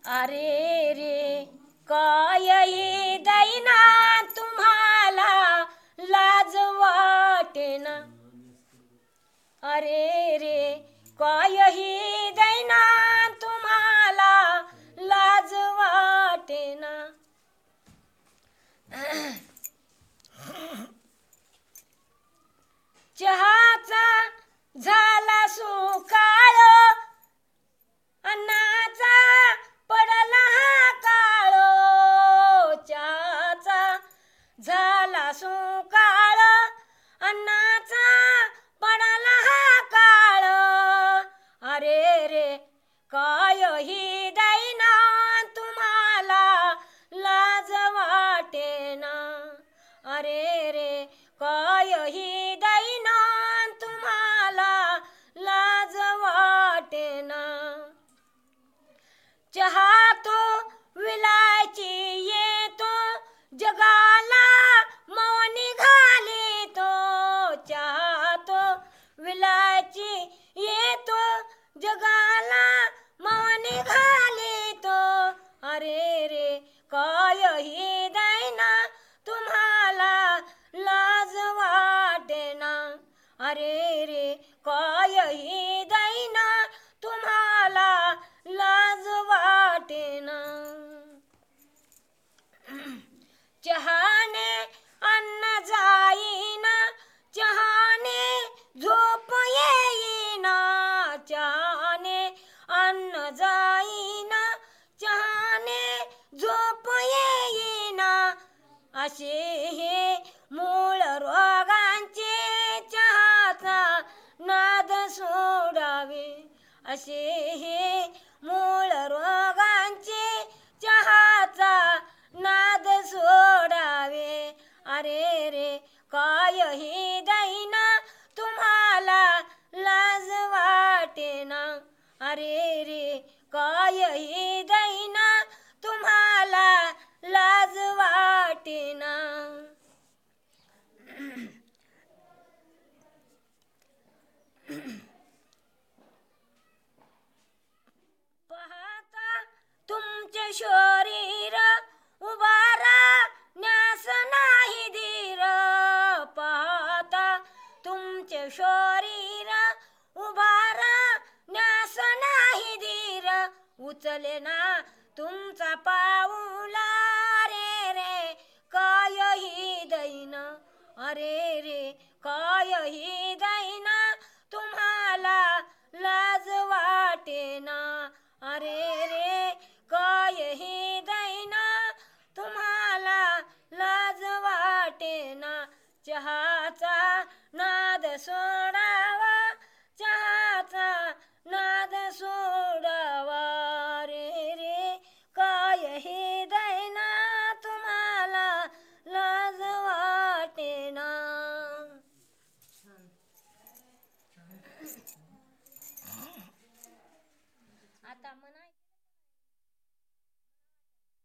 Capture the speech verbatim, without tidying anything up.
अरे रे काय दैना तुम्हाला लाज वाटेना। अरे रे काय दैना तुम्हाला लाज वाटेना। चहाचा झाला सुकाळ अन्नाचा पडला हा काळ। चहाचा झाला सुकाळ अन्नाचा पडला हा काळ। अरे रे काय ही दैना तुम्हाला लाज वाटेना। अरे रे काय ही दैना तुम्हाला लाज वाटेना। चहा तो विलायची येतो जगाला मव निघालितो। चहा तो विलायची येतो जगाला मव निघालितो। अरे रे काय ही दैना तुम्हाला लाज वाटेना। अरे रे काय ही दैना तुम्हाला लाज वाटेना। चहाने अन्न जाईना चहाने झोप येईना। चहाने अन्न जाईना चहाने झोप येईना। असे हे मूळ रोगांचे चहाचा नाद सोडावे। असे हे मूळ रोगांचे चहाचा नाद सोडावे। अरे रे काय ही दैना तुम्हाला लाज वाटेना। अरे रे काय ही दैना तुम्हाला लाज वाटेना। पाहता तुमचे शरीर उभारा न्यास नाही धीर। पाहता तुमचे शरीर उभारा न्यास नाही धीर। उचले ना तुमचा पाऊला रे रे काय ही दैना। अरे रे काय ही दैना तुम्हाला लाज वाटेना। अरे रे काय ही दैना तुम्हाला लाज वाटेना। चहाचा नाद सोडावा चहाचा नाद सोडावा। रे रे काय ही दैना तुम्हाला लाज वाटेना।